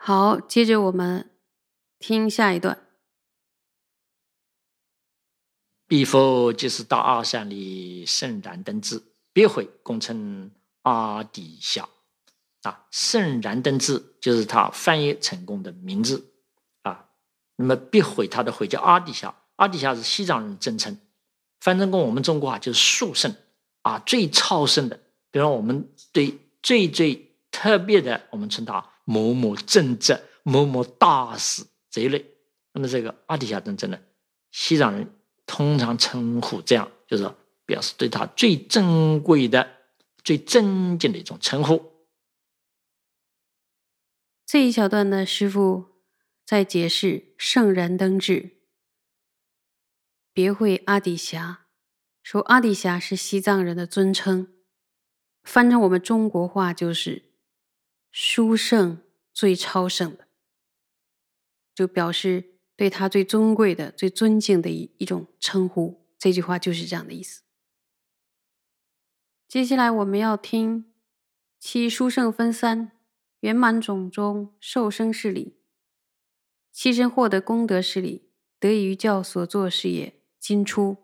好，接着我们听下一段。 彼佛即是大阿三里圣燃灯智，别会共称阿底峡。圣燃灯智就是他翻译成功的名字啊。那么别会他的会叫阿底峡，阿底峡是西藏人真称，翻成过我们中国就是殊胜最超胜的。比如我们对最特别的，我们称他某某正者、某某大师这一类。那么这个阿底峡真正的西藏人通常称呼这样，就是说表示对他最珍贵的、最尊敬的一种称呼。 这一小段呢，师父在解释圣燃灯智，别会阿底峡，说阿底峡是西藏人的尊称，翻成我们中国话就是殊胜、最超胜的，就表示对他最尊贵的、最尊敬的一种称呼。这句话就是这样的意思。接下来我们要听其殊胜分三，圆满种中受生事理，其身获得功德事理，得以于教所作事业，今出。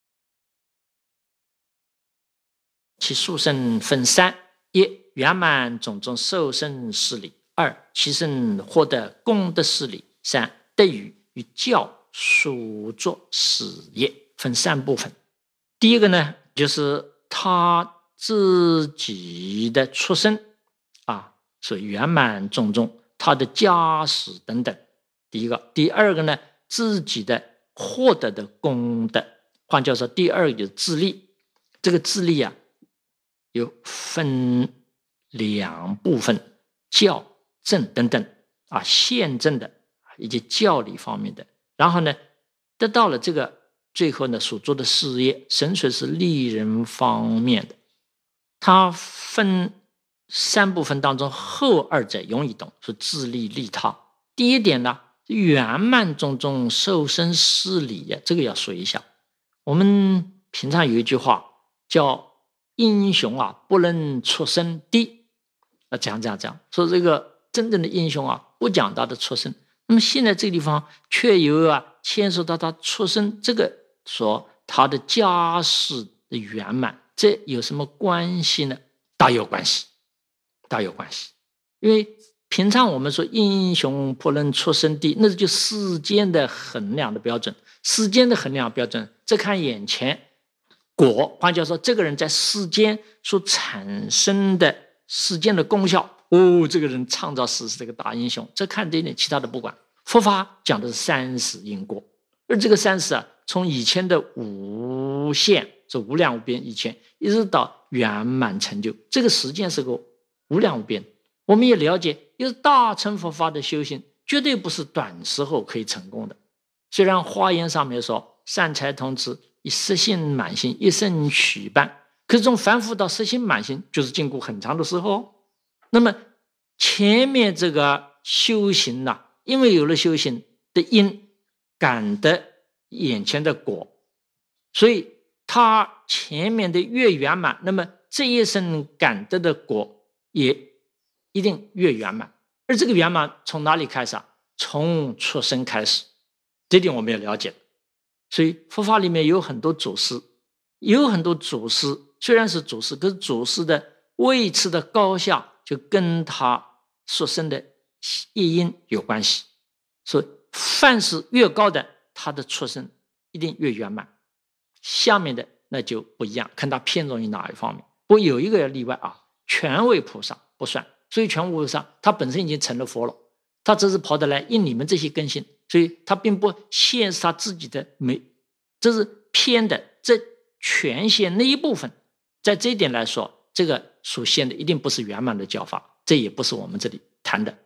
其殊胜分三：一、圆满种种受生事理；二、其身获得功德事理；三、得于教所作事业。分三部分。第一个呢，就是他自己的出身所以圆满种种，他的家世等等。第一个，第二个呢，自己的获得的功德，换句话说，第二个就是自利。这个自利有分两部分，教正等等宪政的以及教理方面的。然后呢，得到了这个最后呢所做的事业，纯粹是利人方面的。它分三部分当中，后二者容易懂，是自利利他。第一点呢，圆满种种受生事理这个要说一下。我们平常有一句话叫英雄不能出生地，讲说这个真正的英雄不讲他的出身。那么现在这个地方却有牵涉到他出身，这个说他的家世的圆满，这有什么关系呢？大有关系。因为平常我们说英雄不能出生地，那就世间的衡量的标准。世间的衡量标准，只看眼前果，换句话说，这个人在世间所产生的世间的功效，这个人创造世是这个大英雄，这看这一点，其他的不管。佛法讲的是三世因果，而这个三世从以前的无限，是无量无边以前，一直到圆满成就，这个时间是个无量无边。我们也了解，就是大乘佛法的修行绝对不是短时候可以成功的。虽然华严上面说善财童子以实性满心一生取伴，可是从凡夫到实性满心就是经过很长的时候。那么前面这个修行因为有了修行的因，感得眼前的果，所以他前面的越圆满，那么这一生感得的果也一定越圆满。而这个圆满从哪里开始从出生开始，这点我们也了解。所以佛法里面有很多祖师，虽然是祖师，可是祖师的位次的高下就跟他所生的业因有关系。所以凡是越高的，他的出生一定越圆满，下面的那就不一样，看他偏重于哪一方面。不过有一个例外权位菩萨不算。所以权位菩萨他本身已经成了佛了，他只是跑得来应你们这些根性，所以他并不限是他自己的美，这是偏的，这权限那一部分。在这一点来说，这个所限的一定不是圆满的教法，这也不是我们这里谈的。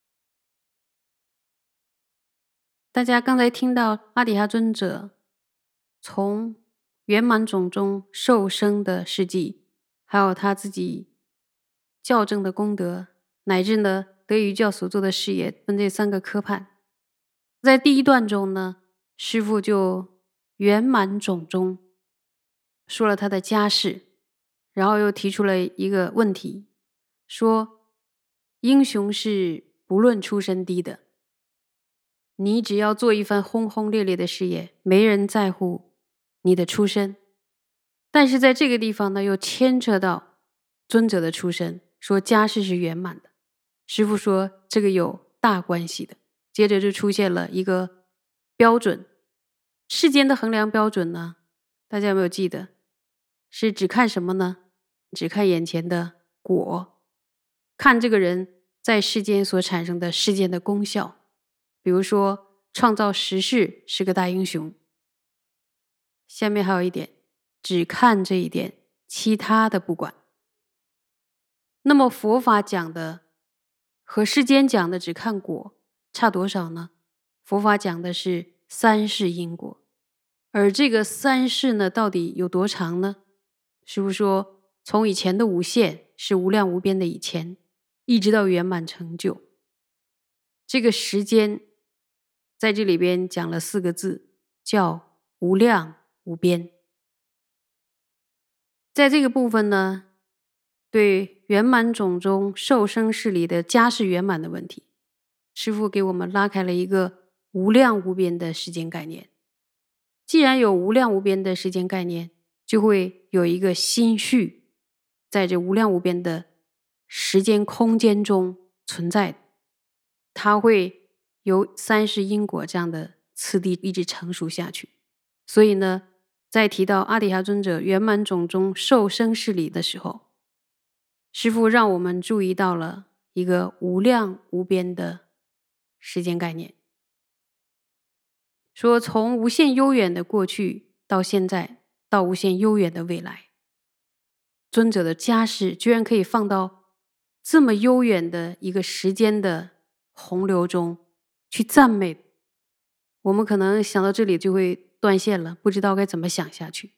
大家刚才听到阿底峡尊者从圆满种中受生的事迹，还有他自己教正的功德，乃至呢得于教所做的事业，分这三个科判。在第一段中呢，师父就圆满种中说了他的家世，然后又提出了一个问题，说英雄是不论出身低的，你只要做一番轰轰烈烈的事业，没人在乎你的出身。但是在这个地方呢，又牵扯到尊者的出身，说家世是圆满的。师父说这个有大关系的。接着就出现了一个标准，世间的衡量标准呢，大家有没有记得？是只看什么呢？只看眼前的果，看这个人在世间所产生的世间的功效。比如说创造时事是个大英雄。下面还有一点，只看这一点，其他的不管。那么佛法讲的和世间讲的只看果差多少呢？佛法讲的是三世因果，而这个三世呢，到底有多长呢？师父说，从以前的无限是无量无边的以前，一直到圆满成就，这个时间在这里边讲了4个字，叫无量无边。在这个部分呢，对圆满种中受生世里的家世圆满的问题，师父给我们拉开了一个无量无边的时间概念。既然有无量无边的时间概念，就会有一个心绪在这无量无边的时间空间中存在的，它会由三世因果这样的次第一直成熟下去。所以呢，在提到阿底峡尊者圆满种中受生世里的时候，师父让我们注意到了一个无量无边的时间概念，说从无限悠远的过去到现在，到无限悠远的未来，尊者的家世居然可以放到这么悠远的一个时间的洪流中去赞美。我们可能想到这里就会断线了，不知道该怎么想下去。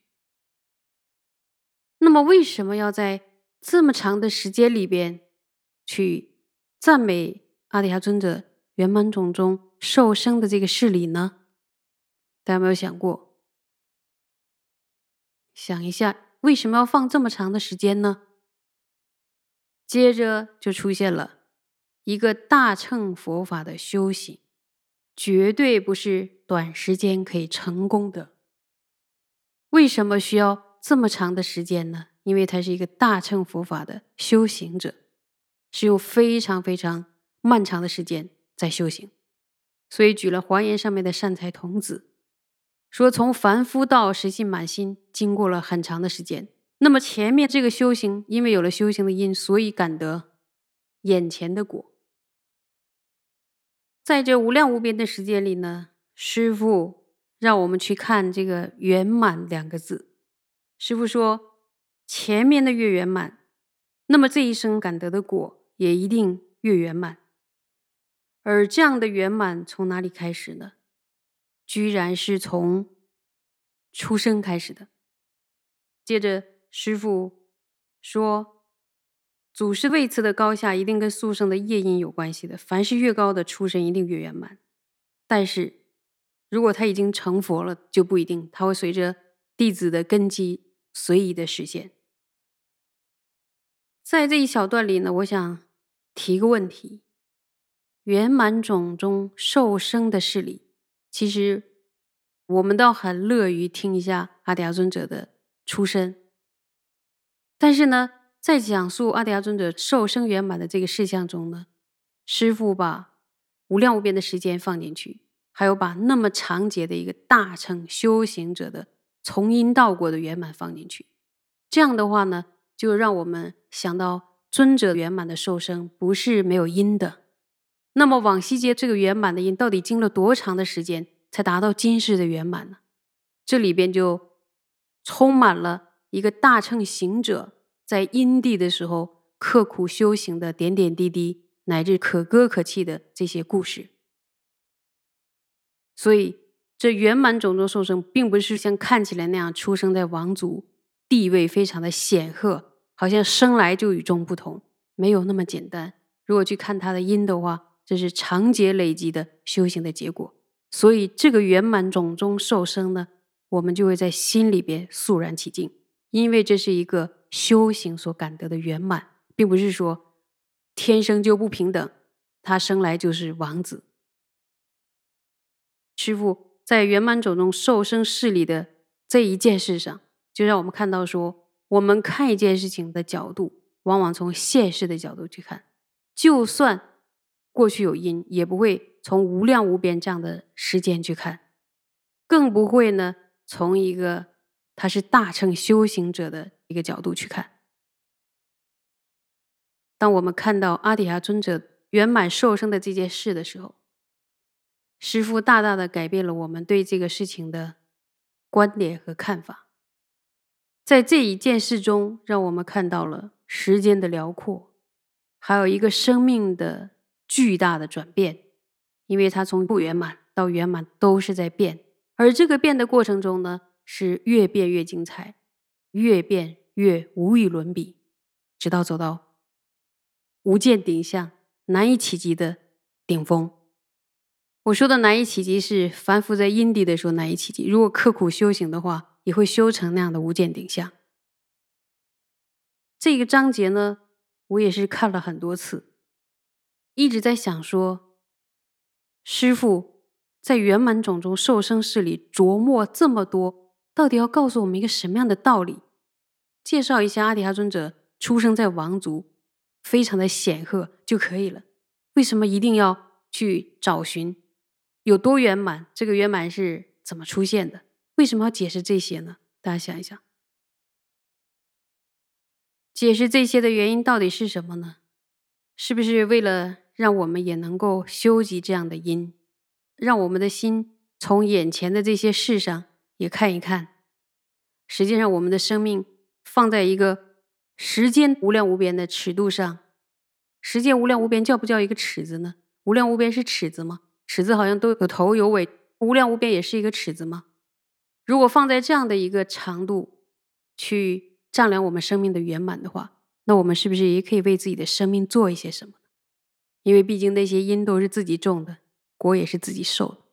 那么为什么要在这么长的时间里边去赞美阿底峡尊者圆满种中受生的这个事理呢？大家有没有想过？想一下，为什么要放这么长的时间呢？接着就出现了一个大乘佛法的修行，绝对不是短时间可以成功的。为什么需要这么长的时间呢？因为他是一个大乘佛法的修行者，是用非常非常漫长的时间在修行。所以举了华严上面的善财童子，说从凡夫到实性满心经过了很长的时间。那么前面这个修行，因为有了修行的因，所以感得眼前的果。在这无量无边的时间里呢，师父让我们去看这个圆满2个字。师父说，前面的越圆满，那么这一生感得的果也一定越圆满。而这样的圆满从哪里开始呢？居然是从出生开始的。接着师父说，祖师位次的高下一定跟宿生的业因有关系的，凡是越高的出身一定越圆满。但是如果他已经成佛了，就不一定，他会随着弟子的根基随意的实现。在这一小段里呢，我想提个问题，圆满种中受生的事理，其实我们倒很乐于听一下阿底峡尊者的出身，但是呢，在讲述阿底峡尊者受生圆满的这个事项中呢，师父把无量无边的时间放进去，还有把那么长节的一个大乘修行者的从因到果的圆满放进去。这样的话呢，就让我们想到尊者圆满的受生不是没有因的。那么往昔劫这个圆满的因到底经了多长的时间才达到今世的圆满呢？这里边就充满了一个大乘行者在因地的时候刻苦修行的点点滴滴，乃至可歌可泣的这些故事。所以这圆满种中受生并不是像看起来那样出生在王族，地位非常的显赫，好像生来就与众不同，没有那么简单。如果去看他的因的话，这是长劫累积的修行的结果。所以这个圆满种中受生呢，我们就会在心里边肃然起敬，因为这是一个修行所感得的圆满，并不是说天生就不平等， 他生来就是王子。师父在圆满种中受生事理的这一件事上，就让我们看到说，我们看一件事情的角度往往从现世的角度去看，就算过去有因，也不会从无量无边这样的时间去看，更不会呢从一个他是大乘修行者的一个角度去看。当我们看到阿底峡尊者圆满受生的这件事的时候，师父大大的改变了我们对这个事情的观点和看法。在这一件事中，让我们看到了时间的辽阔，还有一个生命的巨大的转变。因为它从不圆满到圆满都是在变，而这个变的过程中呢，是越变越精彩，越变越无与伦比，直到走到无间顶相，难以企及的顶峰。我说的难以企及是凡夫在因地的时候难以企及，如果刻苦修行的话，也会修成那样的无间顶相。这个章节呢，我也是看了很多次，一直在想说，师父在圆满种中受生事里琢磨这么多，到底要告诉我们一个什么样的道理？介绍一下阿底峡尊者出生在王族，非常的显赫就可以了，为什么一定要去找寻有多圆满？这个圆满是怎么出现的？为什么要解释这些呢？大家想一想，解释这些的原因到底是什么呢？是不是为了让我们也能够修集这样的因，让我们的心从眼前的这些事上也看一看，实际上我们的生命放在一个时间无量无边的尺度上，时间无量无边叫不叫一个尺子呢？无量无边是尺子吗？尺子好像都有头有尾，无量无边也是一个尺子吗？如果放在这样的一个长度去丈量我们生命的圆满的话，那我们是不是也可以为自己的生命做一些什么呢？因为毕竟那些因都是自己种的，果也是自己受的。